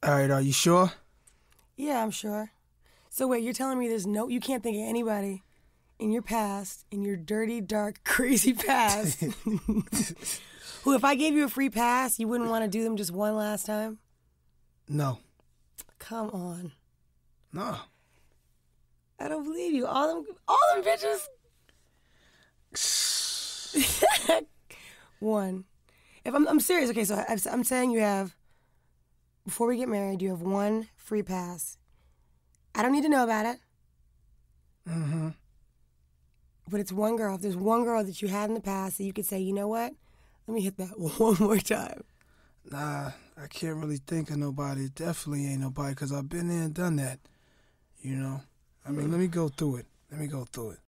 All right, are you sure? Yeah, I'm sure. So wait, you're telling me you can't think of anybody in your past, in your dirty, dark, crazy past, who if I gave you a free pass, you wouldn't want to do them just one last time? No. Come on. No. I don't believe you. All them bitches. One. If I'm serious, okay, so I'm saying you have, before we get married, you have one free pass. I don't need to know about it. Mm-hmm. But it's one girl. If there's one girl that you had in the past that you could say, you know what? Let me hit that one more time. Nah, I can't really think of nobody. It definitely ain't nobody because I've been there and done that, you know? I mean, let me go through it.